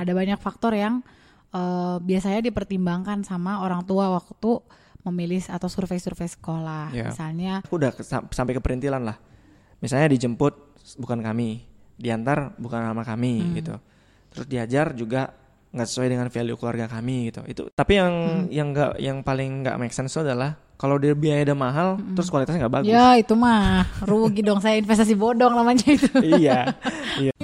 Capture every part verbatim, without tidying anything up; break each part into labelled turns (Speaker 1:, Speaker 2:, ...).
Speaker 1: ada banyak faktor yang uh, biasanya dipertimbangkan sama orang tua waktu memilih atau survei-survei sekolah. Yeah. Misalnya,
Speaker 2: aku udah kesam- sampai ke perintilan lah. Misalnya dijemput bukan kami, diantar bukan nama kami hmm. gitu. Terus diajar juga nggak sesuai dengan value keluarga kami gitu. Itu tapi yang hmm. yang nggak yang paling nggak make sense adalah kalau dia biaya udah mahal hmm. terus kualitasnya nggak bagus.
Speaker 1: Ya itu mah rugi dong, saya investasi bodong namanya itu.
Speaker 2: Iya. Iya.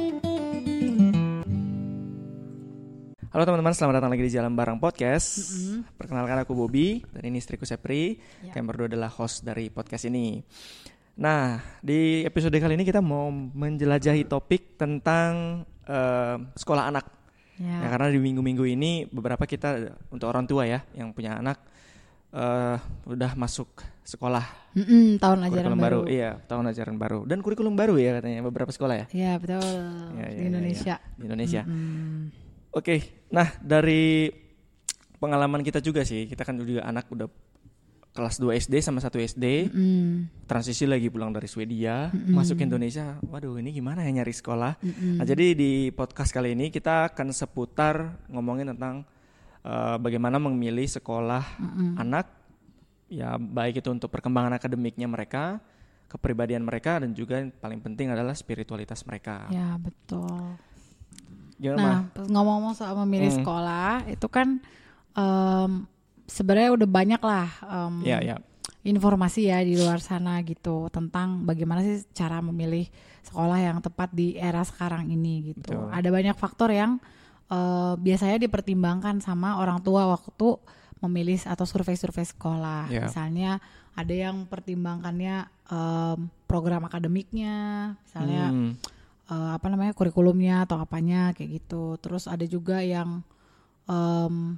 Speaker 2: Halo teman-teman, selamat datang lagi di Jalan Bareng Podcast. Mm-hmm. Perkenalkan aku Bobby dan ini istriku Sepri. Yeah. Kami berdua adalah host dari podcast ini. Nah, di episode kali ini kita mau menjelajahi topik tentang uh, sekolah anak. Yeah. Ya, karena di minggu-minggu ini beberapa kita untuk orang tua ya yang punya anak uh, udah masuk sekolah.
Speaker 1: Mm-mm, tahun ajaran baru.
Speaker 2: baru. Iya, tahun ajaran baru dan kurikulum baru ya katanya beberapa sekolah ya.
Speaker 1: Iya, betul. Ya, ya, di Indonesia.
Speaker 2: Ya, ya. Di Indonesia.
Speaker 1: Mm-hmm.
Speaker 2: Oke, okay. Nah dari pengalaman kita juga sih, kita kan juga anak udah kelas dua S D sama satu S D, mm. transisi lagi pulang dari Swedia, mm. masuk ke Indonesia, waduh ini gimana ya nyari sekolah. Mm. Nah jadi di podcast kali ini kita akan seputar ngomongin tentang uh, bagaimana memilih sekolah mm. anak, ya baik itu untuk perkembangan akademiknya mereka, kepribadian mereka, dan juga yang paling penting adalah spiritualitas mereka.
Speaker 1: Ya betul.
Speaker 2: Gimana,
Speaker 1: nah, ngomong-ngomong soal memilih hmm. sekolah, itu kan um, sebenarnya udah banyak lah um,
Speaker 2: ya, ya.
Speaker 1: informasi ya di luar sana gitu tentang bagaimana sih cara memilih sekolah yang tepat di era sekarang ini gitu. Betul. Ada banyak faktor yang uh, biasanya dipertimbangkan sama orang tua waktu memilih atau survei-survei sekolah. Ya. Misalnya ada yang pertimbangannya um, program akademiknya, misalnya. Hmm. Uh, apa namanya kurikulumnya atau apanya kayak gitu. Terus ada juga yang um,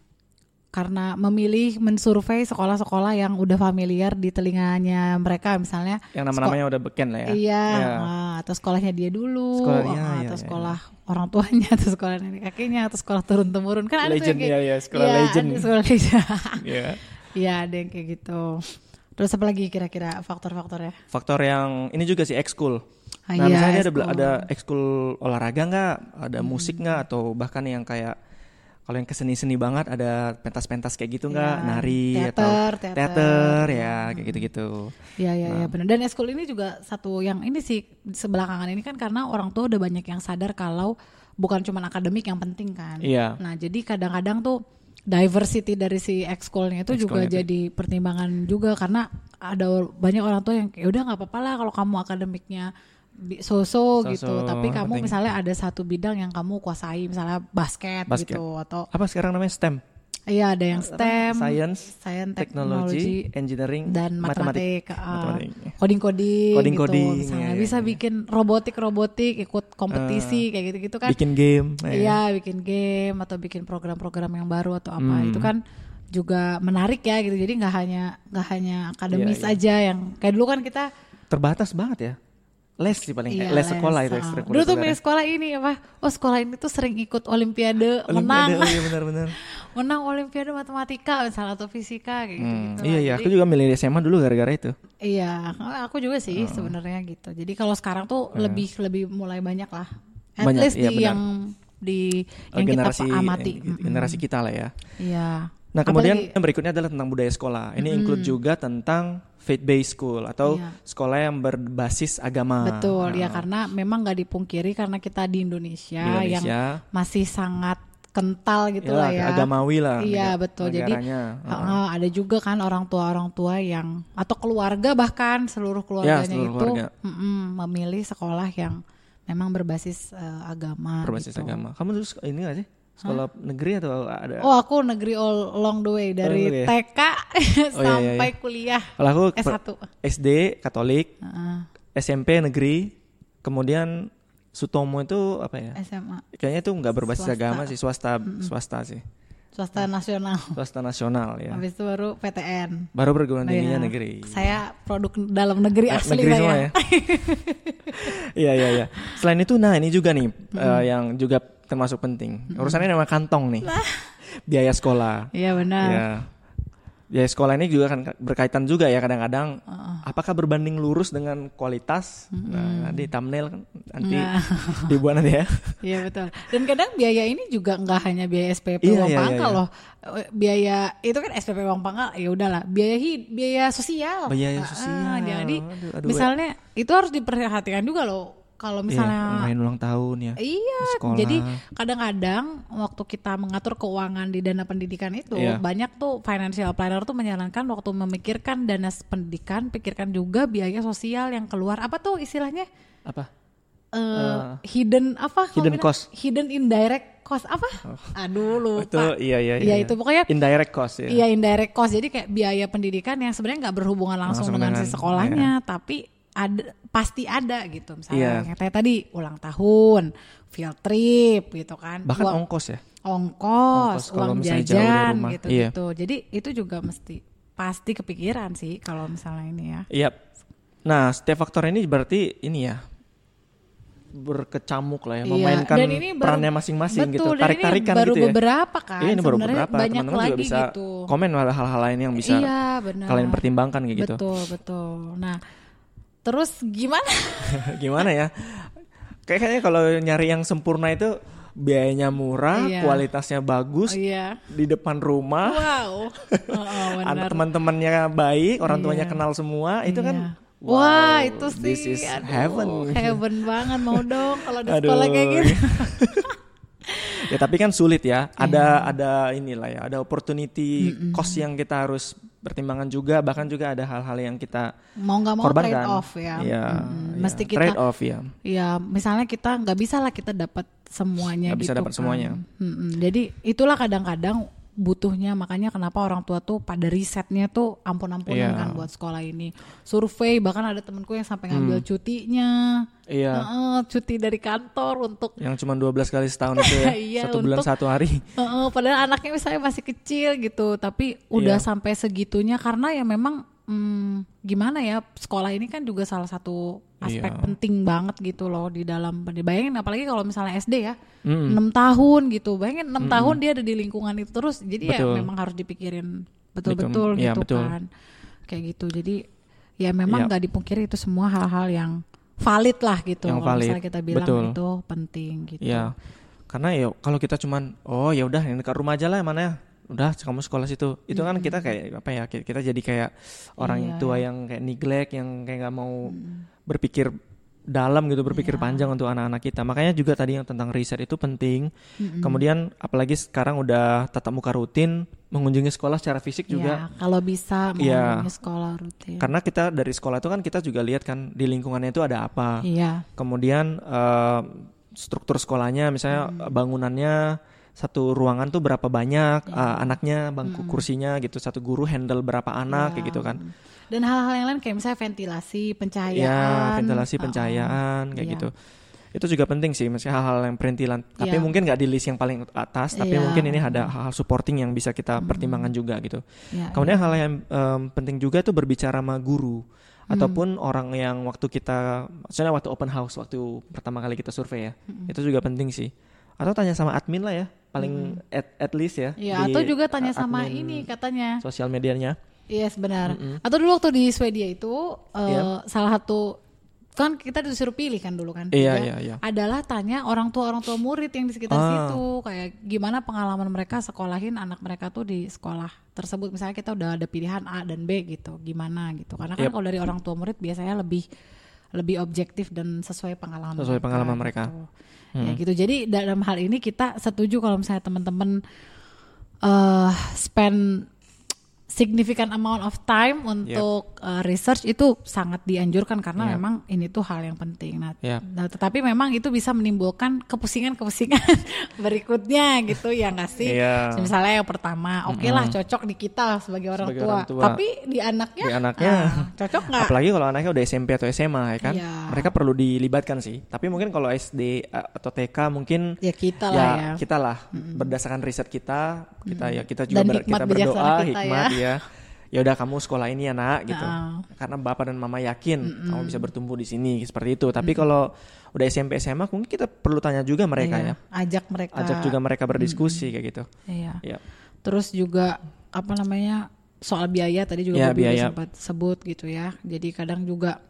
Speaker 1: karena memilih mensurvei sekolah-sekolah yang udah familiar di telinganya mereka, misalnya
Speaker 2: yang nama-namanya sko- udah beken lah ya.
Speaker 1: Iya, ya. Uh, atau sekolahnya dia dulu,
Speaker 2: sekolah,
Speaker 1: uh,
Speaker 2: ya,
Speaker 1: atau
Speaker 2: ya,
Speaker 1: sekolah
Speaker 2: ya.
Speaker 1: orang tuanya, atau sekolah nenek kakeknya, atau sekolah turun-temurun kan ada
Speaker 2: legend,
Speaker 1: tuh yang kayak
Speaker 2: ya, ya, sekolah
Speaker 1: ya,
Speaker 2: legend.
Speaker 1: Ada sekolah legend.
Speaker 2: Iya.
Speaker 1: Iya, ada yang kayak gitu. Terus apa lagi kira-kira faktor-faktornya?
Speaker 2: Faktor yang ini juga sih ekskul.
Speaker 1: Ah,
Speaker 2: nah
Speaker 1: iya,
Speaker 2: misalnya
Speaker 1: ekskul.
Speaker 2: ada ada ekskul olahraga nggak, ada hmm. musik nggak, atau bahkan yang kayak kalau yang keseni-seni banget ada pentas-pentas kayak gitu nggak, ya, nari
Speaker 1: teater,
Speaker 2: atau
Speaker 1: teater,
Speaker 2: teater ya
Speaker 1: hmm.
Speaker 2: kayak gitu-gitu.
Speaker 1: Iya iya
Speaker 2: nah.
Speaker 1: iya benar. Dan ekskul ini juga satu yang ini sih sebelakangan ini kan karena orang tua udah banyak yang sadar kalau bukan cuma akademik yang penting kan.
Speaker 2: Iya.
Speaker 1: Nah jadi kadang-kadang tuh diversity dari si ekskulnya itu juga itu. Jadi pertimbangan juga karena ada banyak orang tua yang ya udah nggak apa-apa lah kalau kamu akademiknya so-so gitu, tapi kamu penting. Misalnya ada satu bidang yang kamu kuasai, misalnya basket, basket. gitu atau
Speaker 2: apa sekarang namanya STEM.
Speaker 1: Iya ada yang STEM,
Speaker 2: science,
Speaker 1: science
Speaker 2: technology, engineering,
Speaker 1: dan matematik,
Speaker 2: matematik.
Speaker 1: Uh, coding-coding,
Speaker 2: coding-coding
Speaker 1: gitu. Misalnya
Speaker 2: ya,
Speaker 1: bisa
Speaker 2: ya.
Speaker 1: bikin robotik-robotik, ikut kompetisi uh, kayak gitu-gitu kan.
Speaker 2: Bikin game.
Speaker 1: Iya, ya. bikin game atau bikin program-program yang baru atau apa. Hmm. Itu kan juga menarik ya gitu. Jadi nggak hanya nggak hanya akademis ya, ya. aja yang kayak dulu kan kita
Speaker 2: terbatas banget ya. Les sih paling
Speaker 1: iya,
Speaker 2: les, les sekolah
Speaker 1: les,
Speaker 2: itu
Speaker 1: uh.
Speaker 2: ekstrakurikuler.
Speaker 1: Dulu tuh milih sekolah ini apa? Oh sekolah ini tuh sering ikut olimpiade, olimpiade menang.
Speaker 2: Oh iya benar-benar.
Speaker 1: menang olimpiade matematika misalnya atau fisika kayak gitu.
Speaker 2: Hmm, iya iya, aku juga milih S M A dulu gara-gara itu.
Speaker 1: Iya, aku juga sih uh. sebenarnya gitu. Jadi kalau sekarang tuh uh. lebih lebih mulai banyak lah. At
Speaker 2: banyak,
Speaker 1: least
Speaker 2: iya,
Speaker 1: di
Speaker 2: benar.
Speaker 1: yang di yang
Speaker 2: generasi,
Speaker 1: kita amati.
Speaker 2: Yang, generasi kita lah ya.
Speaker 1: Iya.
Speaker 2: Nah kemudian apalagi, yang berikutnya adalah tentang budaya sekolah. Ini mm. include juga tentang faith-based school atau iya. sekolah yang berbasis agama.
Speaker 1: Betul,
Speaker 2: nah.
Speaker 1: ya karena memang nggak dipungkiri karena kita di Indonesia, di Indonesia yang masih sangat kental gitu lah ya.
Speaker 2: Agamawi lah.
Speaker 1: Iya negara, betul. Jadi uh, ada juga kan orang tua-orang tua yang atau keluarga bahkan seluruh keluarganya ya, seluruh itu keluarga. memilih sekolah yang memang berbasis uh, agama.
Speaker 2: Berbasis
Speaker 1: gitu.
Speaker 2: agama. Kamu terus ini nggak sih? Sekolah huh? negeri atau ada?
Speaker 1: Oh aku negeri all along the way dari oh, T K oh, sampai iya, iya. kuliah.
Speaker 2: Kalau aku
Speaker 1: S satu
Speaker 2: S D Katolik, uh-uh. S M P negeri, kemudian Sutomo itu apa ya?
Speaker 1: S M A.
Speaker 2: Kayaknya itu nggak berbasis
Speaker 1: swasta.
Speaker 2: agama sih, swasta
Speaker 1: mm-hmm.
Speaker 2: swasta sih.
Speaker 1: Swasta nasional.
Speaker 2: Swasta nasional ya.
Speaker 1: Habis itu baru P T N.
Speaker 2: Baru perguruan tingginya
Speaker 1: oh, iya.
Speaker 2: negeri.
Speaker 1: Saya produk dalam negeri
Speaker 2: nah,
Speaker 1: asli
Speaker 2: negeri
Speaker 1: lah
Speaker 2: semua
Speaker 1: ya.
Speaker 2: Iya iya iya. Selain itu, nah ini juga nih mm-hmm. uh, yang juga termasuk penting. Mm-hmm. Urusannya nama kantong nih. Biaya sekolah.
Speaker 1: Iya benar.
Speaker 2: Ya. Ya sekolah ini juga kan berkaitan juga ya kadang-kadang
Speaker 1: Uh-uh.
Speaker 2: apakah berbanding lurus dengan kualitas.
Speaker 1: Mm-mm.
Speaker 2: Nah, nanti thumbnail kan nanti
Speaker 1: Nah.
Speaker 2: dibuat nanti ya.
Speaker 1: Iya betul. Dan kadang biaya ini juga nggak hanya biaya S P P
Speaker 2: Iya,
Speaker 1: uang
Speaker 2: iya,
Speaker 1: pangkal
Speaker 2: iya, iya.
Speaker 1: loh. Biaya itu kan S P P uang pangkal ya udahlah. Biaya hid, biaya sosial.
Speaker 2: Biaya
Speaker 1: Ah,
Speaker 2: sosial.
Speaker 1: jadi
Speaker 2: Aduh, aduh,
Speaker 1: misalnya itu harus diperhatikan juga loh. Kalau
Speaker 2: Iya,
Speaker 1: misalnya
Speaker 2: main ulang tahun ya.
Speaker 1: iya,
Speaker 2: sekolah.
Speaker 1: jadi kadang-kadang waktu kita mengatur keuangan di dana pendidikan itu
Speaker 2: Iya.
Speaker 1: banyak tuh financial planner tuh menyarankan waktu memikirkan dana pendidikan, pikirkan juga biaya sosial yang keluar. Apa tuh istilahnya?
Speaker 2: Apa?
Speaker 1: Uh,
Speaker 2: Uh,
Speaker 1: hidden apa? kalau
Speaker 2: hidden
Speaker 1: bilang?
Speaker 2: cost.
Speaker 1: Hidden indirect cost apa? Aduh lupa.
Speaker 2: Itu iya iya
Speaker 1: Iya
Speaker 2: iya.
Speaker 1: itu pokoknya
Speaker 2: indirect cost ya.
Speaker 1: iya indirect cost. Jadi kayak biaya pendidikan yang sebenarnya nggak berhubungan langsung,
Speaker 2: Langsung
Speaker 1: dengan,
Speaker 2: dengan-
Speaker 1: si sekolahnya, tapi ada pasti ada gitu. Misalnya
Speaker 2: Iya.
Speaker 1: kayak tadi ulang tahun, field trip gitu kan.
Speaker 2: Bahkan
Speaker 1: Uang-
Speaker 2: ongkos ya.
Speaker 1: ongkos,
Speaker 2: Ongkos kalau
Speaker 1: uang
Speaker 2: misalnya jauh dari
Speaker 1: jajan
Speaker 2: rumah.
Speaker 1: gitu-gitu. Jadi itu juga mesti pasti kepikiran sih kalau misalnya ini ya.
Speaker 2: Iya. Nah, setiap faktor ini berarti ini ya berkecamuk lah ya,
Speaker 1: Iya,
Speaker 2: memainkan
Speaker 1: dan ini baru-
Speaker 2: perannya masing-masing gitu,
Speaker 1: betul, dan ini
Speaker 2: tarik-tarikan
Speaker 1: baru
Speaker 2: gitu ya.
Speaker 1: beberapa kan.
Speaker 2: Iya, ini baru
Speaker 1: sebenarnya
Speaker 2: beberapa.
Speaker 1: banyak
Speaker 2: Teman-teman
Speaker 1: lagi
Speaker 2: juga bisa
Speaker 1: gitu.
Speaker 2: komen malah hal-hal lain yang bisa
Speaker 1: Iya, benar.
Speaker 2: kalian pertimbangkan kayak gitu.
Speaker 1: Betul, betul. Nah, terus gimana?
Speaker 2: Gimana ya? Kayaknya kalau nyari yang sempurna itu biayanya murah,
Speaker 1: Iya.
Speaker 2: kualitasnya bagus,
Speaker 1: Oh, iya.
Speaker 2: di depan rumah,
Speaker 1: Wow. Oh, oh,
Speaker 2: anak
Speaker 1: benar.
Speaker 2: teman-temannya baik, orang tuanya
Speaker 1: Iya.
Speaker 2: kenal semua, itu kan
Speaker 1: Iya.
Speaker 2: wow,
Speaker 1: Wah, itu sih
Speaker 2: this is
Speaker 1: aduh,
Speaker 2: heaven.
Speaker 1: heaven banget, mau dong kalau ada
Speaker 2: Aduh.
Speaker 1: sekolah kayak gitu.
Speaker 2: Ya tapi kan sulit ya. Ada
Speaker 1: Iya.
Speaker 2: ada inilah ya, ada opportunity cost yang kita harus pertimbangan juga, bahkan juga ada hal-hal yang kita
Speaker 1: Mau nggak mau
Speaker 2: korbankan.
Speaker 1: trade off ya.
Speaker 2: Iya,
Speaker 1: Mm-mm.
Speaker 2: iya.
Speaker 1: Mesti kita
Speaker 2: trade off ya.
Speaker 1: ya misalnya kita nggak bisa lah kita dapat semuanya
Speaker 2: Nggak bisa
Speaker 1: gitu
Speaker 2: dapat
Speaker 1: kan.
Speaker 2: semuanya.
Speaker 1: Mm-mm. Jadi itulah kadang-kadang butuhnya, makanya kenapa orang tua tuh pada risetnya tuh ampun-ampunan
Speaker 2: Iya.
Speaker 1: kan buat sekolah ini. Survei, bahkan ada temenku yang sampai ngambil cutinya.
Speaker 2: Iya.
Speaker 1: Heeh, cuti dari kantor untuk
Speaker 2: Yang cuma dua belas kali setahun itu ya.
Speaker 1: Iya,
Speaker 2: satu bulan
Speaker 1: untuk-
Speaker 2: satu hari.
Speaker 1: Heeh, padahal anaknya misalnya masih kecil gitu, tapi udah
Speaker 2: Iya.
Speaker 1: sampai segitunya karena ya memang hmm, gimana ya, sekolah ini kan juga salah satu aspek
Speaker 2: Iya.
Speaker 1: penting banget gitu loh di dalam. Bayangin apalagi kalau misalnya S D ya,
Speaker 2: Mm-mm.
Speaker 1: enam tahun gitu. Bayangin enam tahun dia ada di lingkungan itu terus. Jadi
Speaker 2: Betul.
Speaker 1: ya memang harus dipikirin betul-betul
Speaker 2: Iya,
Speaker 1: gitu
Speaker 2: betul.
Speaker 1: kan. Kayak gitu. Jadi ya memang
Speaker 2: Iya.
Speaker 1: nggak dipungkiri itu semua hal-hal yang valid lah gitu.
Speaker 2: Yang
Speaker 1: Kalau
Speaker 2: valid,
Speaker 1: misalnya kita bilang
Speaker 2: betul.
Speaker 1: itu penting gitu.
Speaker 2: Ya, karena ya kalau kita cuman oh ya udah yang dekat rumah aja lah mana ya, udah kamu sekolah situ. Itu kan kita kayak apa ya? Kita jadi kayak orang
Speaker 1: Iya.
Speaker 2: tua yang kayak neglect, yang kayak nggak mau berpikir dalam gitu, berpikir
Speaker 1: Iya.
Speaker 2: panjang untuk anak-anak kita. Makanya juga tadi yang tentang riset itu penting.
Speaker 1: Mm-mm.
Speaker 2: Kemudian apalagi sekarang udah tatap muka rutin, mengunjungi sekolah secara fisik juga.
Speaker 1: Ya, kalau bisa mau
Speaker 2: Iya.
Speaker 1: sekolah rutin.
Speaker 2: Karena kita dari sekolah itu kan kita juga lihat kan di lingkungannya itu ada apa.
Speaker 1: Iya.
Speaker 2: Kemudian eh, struktur sekolahnya, misalnya
Speaker 1: Hmm.
Speaker 2: bangunannya satu ruangan tuh berapa banyak
Speaker 1: Iya.
Speaker 2: eh, anaknya, bangku kursinya gitu, satu guru handle berapa anak
Speaker 1: Ya.
Speaker 2: kayak gitu kan.
Speaker 1: Dan hal-hal yang lain kayak misalnya ventilasi, pencahayaan.
Speaker 2: Ya, ventilasi,
Speaker 1: uh-uh.
Speaker 2: pencahayaan kayak
Speaker 1: Iya.
Speaker 2: gitu. Itu juga penting sih, misalnya hal-hal yang perintilan. Tapi
Speaker 1: Iya.
Speaker 2: mungkin nggak di list yang paling atas, tapi
Speaker 1: Iya.
Speaker 2: mungkin ini ada hal-hal supporting yang bisa kita pertimbangkan juga gitu.
Speaker 1: Ya,
Speaker 2: Kemudian
Speaker 1: ya.
Speaker 2: hal yang em, penting juga itu berbicara sama guru
Speaker 1: Hmm.
Speaker 2: ataupun orang yang waktu kita, maksudnya waktu open house, waktu pertama kali kita survei ya,
Speaker 1: Hmm.
Speaker 2: itu juga penting sih. Atau tanya sama admin lah ya, paling at, at least ya.
Speaker 1: Ya,
Speaker 2: di,
Speaker 1: atau juga tanya
Speaker 2: uh,
Speaker 1: sama
Speaker 2: admin
Speaker 1: ini katanya.
Speaker 2: sosial medianya.
Speaker 1: Yes, benar. Atau dulu waktu di Swedia itu eh,
Speaker 2: Iya.
Speaker 1: salah satu kan kita disuruh pilih kan dulu kan.
Speaker 2: Iya,
Speaker 1: Ya,
Speaker 2: iya, iya.
Speaker 1: Adalah tanya orang tua orang tua murid yang di sekitar
Speaker 2: Ah.
Speaker 1: situ, kayak gimana pengalaman mereka sekolahin anak mereka tuh di sekolah tersebut. Misalnya kita udah ada pilihan A dan B gitu, gimana gitu. Karena kan
Speaker 2: Yep.
Speaker 1: kalau dari orang tua murid biasanya lebih lebih objektif dan sesuai pengalaman
Speaker 2: Sesuai pengalaman mereka.
Speaker 1: gitu. Ya gitu. Jadi dalam hal ini kita setuju kalau misalnya teman-teman eh spend significant amount of time untuk uh, research itu sangat dianjurkan karena
Speaker 2: Yep.
Speaker 1: memang ini tuh hal yang penting. Nah,
Speaker 2: Yep.
Speaker 1: nah, tetapi memang itu bisa menimbulkan kepusingan-kepusingan berikutnya gitu ya nggak sih?
Speaker 2: Iya.
Speaker 1: Misalnya yang pertama, oke lah cocok di kita sebagai orang,
Speaker 2: Sebagai
Speaker 1: tua.
Speaker 2: orang tua.
Speaker 1: Tapi di anaknya,
Speaker 2: Di anaknya.
Speaker 1: ah, cocok nggak?
Speaker 2: Apalagi kalau anaknya udah S M P atau S M A ya kan,
Speaker 1: Iya.
Speaker 2: mereka perlu dilibatkan sih. Tapi mungkin kalau S D uh, atau T K mungkin
Speaker 1: Ya kita
Speaker 2: ya,
Speaker 1: lah ya.
Speaker 2: kita lah berdasarkan riset kita, kita ya kita juga
Speaker 1: Dan
Speaker 2: ber-
Speaker 1: hikmat
Speaker 2: kita
Speaker 1: bijaksana
Speaker 2: berdoa
Speaker 1: kita
Speaker 2: hikmat ya. Ya udah kamu sekolah ini ya nak gitu.
Speaker 1: Nah.
Speaker 2: Karena bapak dan mama yakin kamu bisa bertumbuh di sini seperti itu. Tapi kalau udah S M P S M A mungkin kita perlu tanya juga mereka
Speaker 1: Iya,
Speaker 2: ya.
Speaker 1: ajak mereka.
Speaker 2: Ajak juga mereka berdiskusi kayak gitu.
Speaker 1: Iya.
Speaker 2: Ya.
Speaker 1: Terus juga apa namanya soal biaya tadi juga
Speaker 2: ya,
Speaker 1: Bobi
Speaker 2: biaya.
Speaker 1: sempat sebut gitu ya. Jadi kadang juga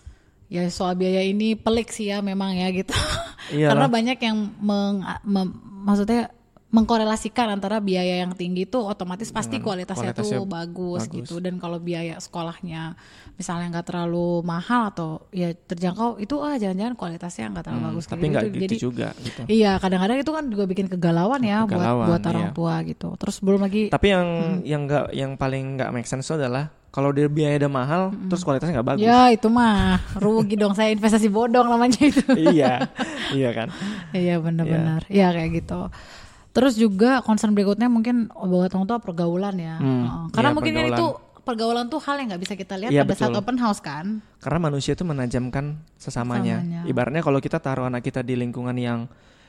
Speaker 1: ya soal biaya ini pelik sih ya memang ya gitu. Karena banyak yang meng, mem, maksudnya mengkorelasikan antara biaya yang tinggi itu otomatis pasti kualitasnya, kualitasnya tuh bagus, bagus gitu. Dan kalau biaya sekolahnya misalnya nggak terlalu mahal atau ya terjangkau, itu ah jangan-jangan kualitasnya nggak terlalu hmm, bagus.
Speaker 2: Tapi nggak gitu, gitu
Speaker 1: jadi
Speaker 2: juga. Gitu.
Speaker 1: Iya, kadang-kadang itu kan juga bikin kegalauan ya kegalauan, buat buat orang iya. tua gitu. Terus belum lagi.
Speaker 2: Tapi yang hmm. yang nggak yang paling nggak make sense adalah kalau dia biaya udah mahal, hmm. terus kualitasnya nggak bagus.
Speaker 1: Ya itu mah rugi dong, saya investasi bodong namanya itu.
Speaker 2: Iya, iya kan.
Speaker 1: Iya benar-benar, ya kayak gitu. Terus juga concern berikutnya mungkin buat orang tua pergaulan ya, hmm, karena ya, mungkin pergaulan. itu pergaulan tuh hal yang nggak bisa kita lihat ya, pada betul. saat open house kan. Karena
Speaker 2: manusia itu menajamkan sesamanya. sesamanya. Ibaratnya kalau kita taruh anak kita di lingkungan yang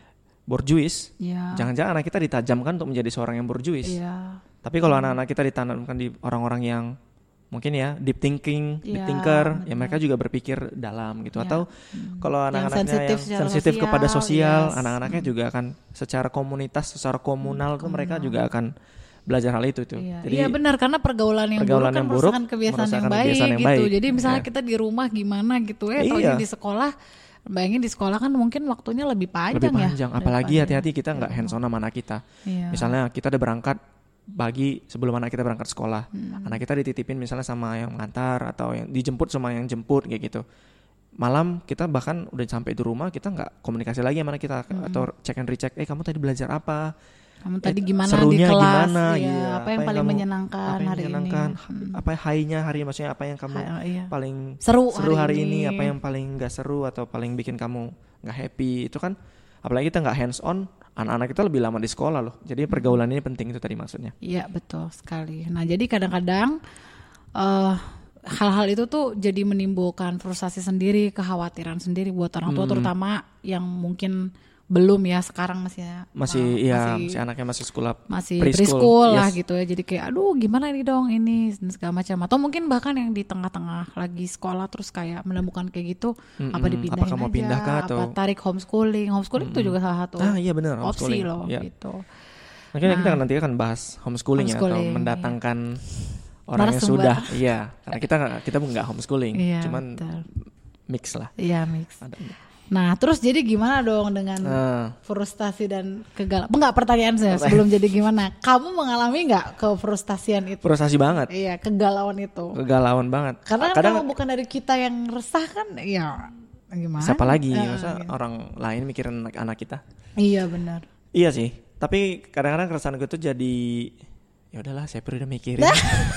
Speaker 2: borjuis, ya. jangan-jangan anak kita ditajamkan untuk menjadi seorang yang borjuis. Ya. Tapi kalau hmm. anak-anak kita ditanamkan di orang-orang yang mungkin ya deep thinking, ya, deep thinker, betul. ya mereka juga berpikir dalam gitu. Ya. Atau hmm. kalau anak-anaknya yang sensitif kepada sosial, yes. anak-anaknya hmm. juga akan secara komunitas, secara komunal hmm. tuh mereka juga akan belajar hal itu tuh.
Speaker 1: Iya, Jadi, iya benar, karena pergaulan yang pergaulan buruk kan merupakan kebiasaan yang baik kebiasaan yang gitu. Baik. Jadi misalnya ya. kita di rumah gimana gitu ya, atau iya. di sekolah, bayangin di sekolah kan mungkin waktunya lebih panjang,
Speaker 2: lebih panjang.
Speaker 1: ya.
Speaker 2: Apalagi hati-hati kita nggak hands on sama anak kita. Iya. Misalnya kita udah berangkat pagi sebelum anak kita berangkat sekolah, hmm. anak kita dititipin misalnya sama yang mengantar atau yang dijemput sama yang jemput kayak gitu. Malam kita bahkan udah sampai di rumah kita nggak komunikasi lagi sama anak kita hmm. atau check and recheck. Eh kamu tadi belajar apa?
Speaker 1: Kamu tadi gimana
Speaker 2: serunya
Speaker 1: di kelas?
Speaker 2: Gimana?
Speaker 1: Ya,
Speaker 2: ya,
Speaker 1: apa, apa yang paling kamu, menyenangkan
Speaker 2: apa yang
Speaker 1: hari
Speaker 2: menyenangkan,
Speaker 1: ini? Hmm.
Speaker 2: Apa high-nya hari maksudnya apa yang kamu ha, iya. paling
Speaker 1: seru,
Speaker 2: seru hari, hari ini?
Speaker 1: ini?
Speaker 2: Apa yang paling nggak seru atau paling bikin kamu nggak happy? Itu kan apalagi kita nggak hands on. Anak-anak kita lebih lama di sekolah loh. Jadi pergaulan ini penting itu tadi maksudnya.
Speaker 1: Iya betul sekali. Nah jadi kadang-kadang uh, hal-hal itu tuh jadi menimbulkan frustasi sendiri, kekhawatiran sendiri buat orang tua, hmm. terutama yang mungkin belum ya sekarang masih
Speaker 2: masih uh, iya masih, masih anaknya masih sekolah
Speaker 1: masih preschool, preschool lah yes. gitu ya. Jadi kayak aduh gimana ini dong ini segala macam, atau mungkin bahkan yang di tengah-tengah lagi sekolah terus kayak menemukan kayak gitu, mm-hmm. apa dipindahin
Speaker 2: apakah mau
Speaker 1: aja
Speaker 2: pindah kah, atau
Speaker 1: apa tarik homeschooling homeschooling mm-hmm. itu juga salah satu
Speaker 2: ah, iya bener,
Speaker 1: opsi loh ya. gitu.
Speaker 2: Mungkin nah, kita nanti akan bahas homeschooling, homeschooling ya atau mendatangkan iya. orang yang sudah iya karena kita kita nggak homeschooling iya, cuman betul. mix lah
Speaker 1: iya mix ada. Nah terus jadi gimana dong dengan uh. frustasi dan kegalauan? Enggak, pertanyaan saya sebelum jadi gimana? Kamu mengalami nggak kefrustasian itu?
Speaker 2: Frustasi banget.
Speaker 1: Iya, kegalauan itu.
Speaker 2: Kegalauan banget.
Speaker 1: Karena kadang kamu bukan dari kita yang resah kan? Iya, gimana?
Speaker 2: Siapa lagi? Uh, Masa gitu. Orang lain mikirin anak-anak kita?
Speaker 1: Iya benar.
Speaker 2: Iya sih. Tapi kadang-kadang keresahan gue tuh jadi ya udahlah, saya perlu udah mikirin.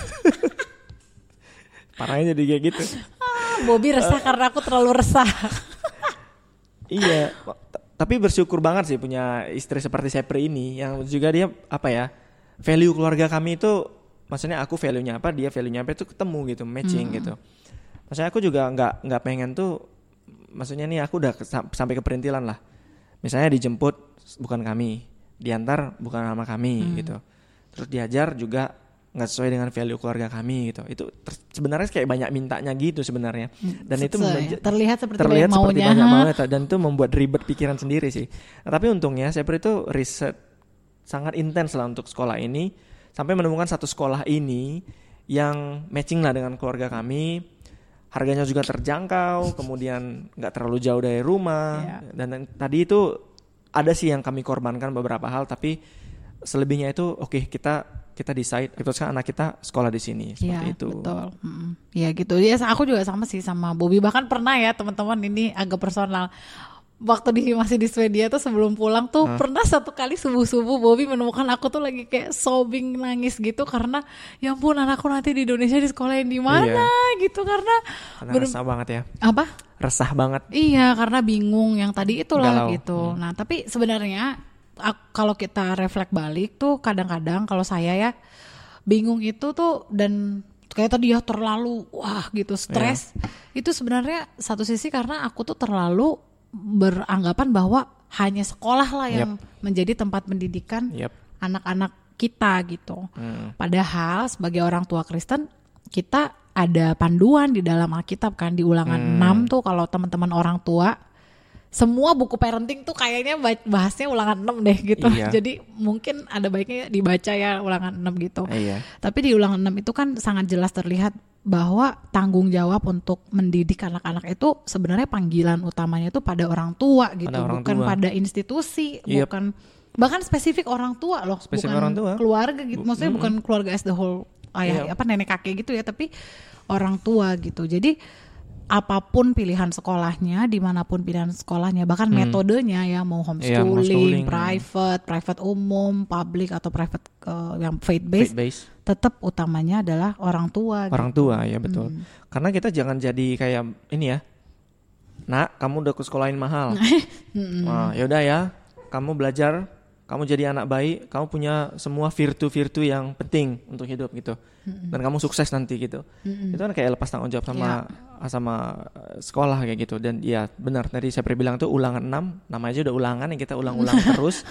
Speaker 2: Parahnya jadi kayak gitu.
Speaker 1: Ah, Bobi resah uh, karena aku terlalu resah.
Speaker 2: Iya, t- tapi bersyukur banget sih punya istri seperti Sepri ini yang juga dia apa ya, value keluarga kami itu, maksudnya aku value-nya apa, dia value-nya apa itu ketemu gitu, matching hmm. gitu. Maksudnya aku juga nggak nggak pengen tuh, maksudnya nih aku udah kes- sampai ke perintilan lah. Misalnya dijemput bukan kami, diantar bukan sama kami hmm. gitu. Terus diajar juga nggak sesuai dengan value keluarga kami gitu. Itu ter- sebenarnya kayak banyak mintanya gitu sebenarnya. Dan
Speaker 1: Sesuai,
Speaker 2: itu menja-
Speaker 1: terlihat seperti
Speaker 2: terlihat
Speaker 1: banyak
Speaker 2: seperti
Speaker 1: maunya.
Speaker 2: banyak maunya dan itu membuat ribet pikiran sendiri sih. Nah, tapi untungnya saya itu riset sangat intens lah untuk sekolah ini sampai menemukan satu sekolah ini yang matching lah dengan keluarga kami. Harganya juga terjangkau, kemudian nggak terlalu jauh dari rumah. Yeah. Dan tadi itu ada sih yang kami korbankan beberapa hal, tapi selebihnya itu oke okay, kita kita decide kita anak kita sekolah di sini seperti ya, itu.
Speaker 1: Betul. Mm-hmm. Ya gitu. Ya aku juga sama sih sama Bobi, bahkan pernah ya teman-teman, ini agak personal. Waktu di masih di Swedia tuh sebelum pulang tuh huh? pernah satu kali subuh-subuh Bobi menemukan aku tuh lagi kayak sobbing nangis gitu karena ya ampun anakku nanti di Indonesia di sekolah yang di mana iya. gitu karena,
Speaker 2: karena ber- resah banget ya.
Speaker 1: Apa?
Speaker 2: Resah banget.
Speaker 1: Iya, karena bingung yang tadi itulah Galau. gitu. Hmm. Nah, tapi sebenarnya kalau kita reflek balik tuh kadang-kadang kalau saya ya bingung itu tuh dan kayak tadi ya terlalu wah gitu stres yeah. itu sebenarnya satu sisi karena aku tuh terlalu beranggapan bahwa hanya sekolah lah yang yep. menjadi tempat pendidikan yep. anak-anak kita gitu. Hmm. Padahal sebagai orang tua Kristen kita ada panduan di dalam Alkitab kan di Ulangan hmm. enam tuh kalau teman-teman orang tua semua buku parenting tuh kayaknya bahasnya ulangan enam deh gitu. Iya. Jadi mungkin ada baiknya dibaca ya ulangan enam gitu.
Speaker 2: Iya.
Speaker 1: Tapi di ulangan enam itu kan sangat jelas terlihat bahwa tanggung jawab untuk mendidik anak-anak itu sebenarnya panggilan utamanya itu pada orang tua gitu, pada orang bukan tua. Pada institusi, yep. bukan bahkan spesifik orang tua loh,
Speaker 2: spesifik
Speaker 1: bukan
Speaker 2: orang tua.
Speaker 1: Keluarga gitu. Maksudnya mm-hmm. bukan keluarga as the whole ayah, yep. apa nenek kakek gitu ya, tapi orang tua gitu. Jadi apapun pilihan sekolahnya, dimanapun pilihan sekolahnya, bahkan hmm. metodenya ya mau homeschooling, yeah, homeschooling private, ya. private umum, public atau private uh, yang faith based, faith tetap utamanya adalah orang tua.
Speaker 2: Orang gitu. tua ya betul. Hmm. Karena kita jangan jadi kayak ini ya, nak kamu udah ke sekolahin mahal, hmm. nah, yaudah ya, kamu belajar, kamu jadi anak baik, kamu punya semua virtu-virtu yang penting untuk hidup gitu. Mm-mm. Dan kamu sukses nanti gitu. Mm-mm. Itu kan kayak lepas tanggung jawab sama yeah. sama sekolah kayak gitu. Dan ya benar tadi saya pernah bilang tuh ulangan enam, namanya aja udah ulangan yang kita ulang-ulang terus.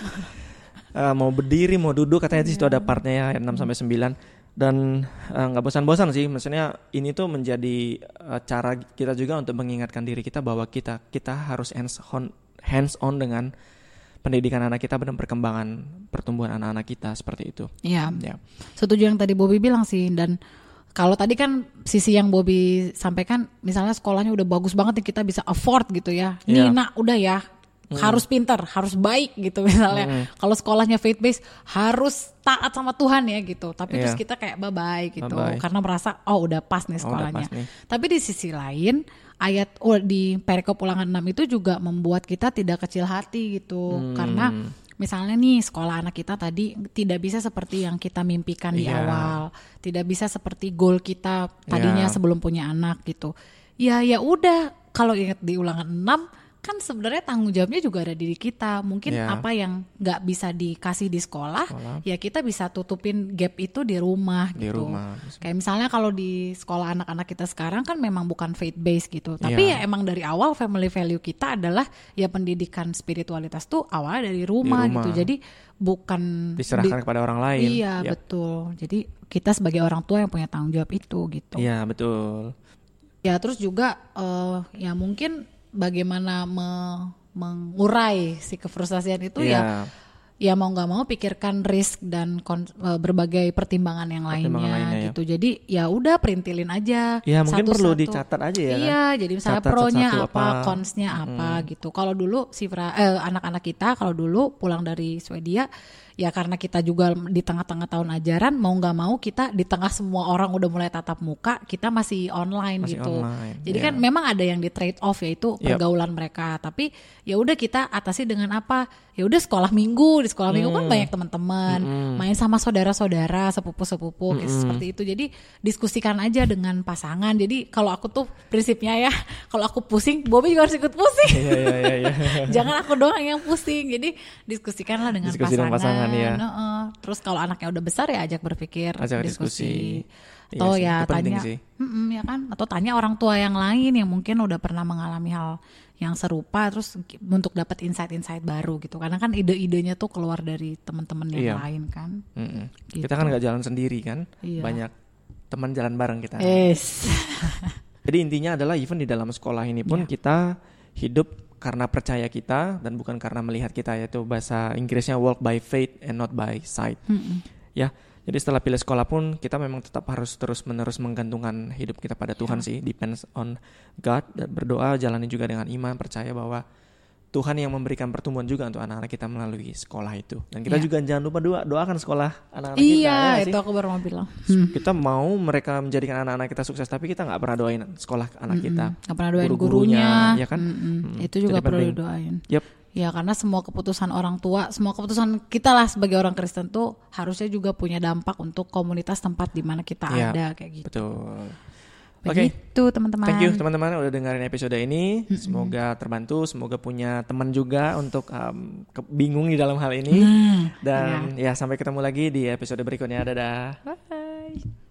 Speaker 2: Uh, mau berdiri, mau duduk katanya di situ ada partnya ya enam sampai sembilan. Dan enggak uh, bosan-bosan sih, maksudnya ini tuh menjadi uh, cara kita juga untuk mengingatkan diri kita bahwa kita kita harus hands on hands on dengan pendidikan anak kita dan perkembangan pertumbuhan anak-anak kita seperti itu.
Speaker 1: Iya. Ya. Setuju yang tadi Bobby bilang sih. Dan kalau tadi kan sisi yang Bobby sampaikan, misalnya sekolahnya udah bagus banget nih kita bisa afford gitu ya. Nih ya. nak udah ya hmm. harus pintar, harus baik gitu misalnya. Hmm. Kalau sekolahnya faith based harus taat sama Tuhan ya gitu. Tapi ya. terus kita kayak bye bye gitu, bye-bye. Karena merasa oh udah pas nih sekolahnya. Oh, pas nih. Tapi di sisi lain ayat oh, di perikop ulangan enam itu juga membuat kita tidak kecil hati gitu. Hmm. Karena misalnya nih sekolah anak kita tadi tidak bisa seperti yang kita mimpikan yeah. di awal. Tidak bisa seperti goal kita tadinya yeah. sebelum punya anak gitu. Ya ya udah, kalau ingat di ulangan enam kan sebenarnya tanggung jawabnya juga ada diri kita. Mungkin yeah. apa yang gak bisa dikasih di sekolah, sekolah, ya kita bisa tutupin gap itu di rumah di gitu. Rumah. Kayak misalnya kalau di sekolah anak-anak kita sekarang kan memang bukan faith based gitu. Tapi yeah. ya emang dari awal family value kita adalah ya pendidikan spiritualitas tuh awalnya dari rumah, di rumah. gitu. Jadi bukan
Speaker 2: diserahkan di, kepada orang lain.
Speaker 1: Iya yep. betul. Jadi kita sebagai orang tua yang punya tanggung jawab itu gitu.
Speaker 2: Iya betul.
Speaker 1: Ya terus juga uh, ya mungkin bagaimana me- mengurai si kefrustasian itu yeah. ya ya mau nggak mau pikirkan risk dan kon- berbagai pertimbangan yang pertimbangan lainnya, lainnya gitu ya. Jadi ya udah perintilin aja.
Speaker 2: Ya mungkin perlu dicatat aja ya.
Speaker 1: Iya,
Speaker 2: kan?
Speaker 1: jadi misalnya catat pro-nya apa, apa, cons-nya apa hmm. gitu. Kalau dulu si Fra, eh, anak-anak kita kalau dulu pulang dari Swedia ya karena kita juga di tengah-tengah tahun ajaran, mau nggak mau kita di tengah semua orang udah mulai tatap muka, kita masih online masih gitu. Online, Jadi yeah. kan memang ada yang di trade off yaitu yep. pergaulan mereka. Tapi ya udah kita atasi dengan apa? Ya udah sekolah minggu, di sekolah hmm. minggu kan banyak teman-teman, hmm. main sama saudara-saudara, sepupu-sepupu hmm. seperti itu. Jadi diskusikan aja dengan pasangan. Jadi kalau aku tuh prinsipnya ya, kalau aku pusing, Bobby juga harus ikut pusing. Yeah, yeah, yeah, yeah. Jangan aku doang yang pusing. Jadi diskusikanlah dengan Diskusi pasangan. pasangan. Ya. No, uh, terus kalau anaknya udah besar ya ajak berpikir, ajak diskusi, diskusi. Atau iya ya tanya, ya kan, atau tanya orang tua yang lain yang mungkin udah pernah mengalami hal yang serupa, terus untuk dapat insight-insight baru gitu. Karena kan ide-idenya tuh keluar dari teman-teman yang iya. lain kan.
Speaker 2: Gitu. Kita kan nggak jalan sendiri kan, iya. banyak teman jalan bareng kita.
Speaker 1: Yes.
Speaker 2: Jadi intinya adalah even di dalam sekolah ini pun yeah. kita hidup karena percaya kita dan bukan karena melihat kita, yaitu bahasa Inggrisnya walk by faith and not by sight. Mm-hmm. Ya, jadi setelah pilih sekolah pun kita memang tetap harus terus-menerus menggantungkan hidup kita pada Tuhan yeah. sih, depends on God, dan berdoa jalani juga dengan iman, percaya bahwa Tuhan yang memberikan pertumbuhan juga untuk anak-anak kita melalui sekolah itu. Dan kita yeah. juga jangan lupa doa, doakan sekolah anak-anak
Speaker 1: iya,
Speaker 2: kita.
Speaker 1: Iya, ya, itu aku baru mau bilang. Hmm.
Speaker 2: Kita mau mereka menjadikan anak-anak kita sukses, tapi kita nggak pernah doain sekolah anak
Speaker 1: Mm-mm.
Speaker 2: kita.
Speaker 1: Nggak pernah doain gurunya,
Speaker 2: ya kan?
Speaker 1: Mm-mm. Itu juga perlu penting. Didoain.
Speaker 2: Yep.
Speaker 1: Ya karena semua keputusan orang tua, semua keputusan kita lah sebagai orang Kristen tuh harusnya juga punya dampak untuk komunitas tempat di mana kita yeah. ada kayak gitu.
Speaker 2: Betul.
Speaker 1: Oke, okay. teman-teman.
Speaker 2: Thank you teman-teman udah dengerin episode ini. Mm-hmm. Semoga terbantu, semoga punya teman juga untuk um, ke- bingung di dalam hal ini. Mm, Dan yeah. ya sampai ketemu lagi di episode berikutnya. Dadah.
Speaker 1: Bye.